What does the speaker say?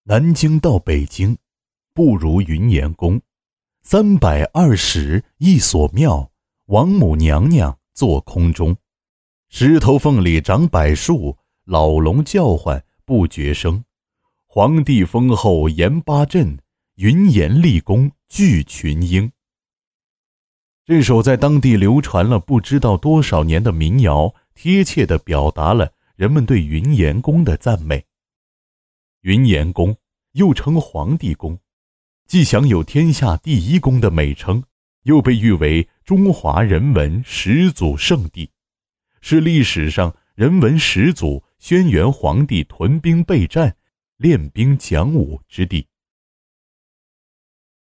南京到北京，不如云岩宫。320一所庙，王母娘娘坐空中。石头缝里长柏树，老龙叫唤不绝声。皇帝封后延八镇，云岩立功聚群英。这首在当地流传了不知道多少年的民谣，贴切地表达了人们对云岩宫的赞美。云岩宫又称皇帝宫，既享有天下第一宫的美称，又被誉为中华人文始祖圣地，是历史上人文始祖轩辕皇帝屯兵备战、练兵讲武之地。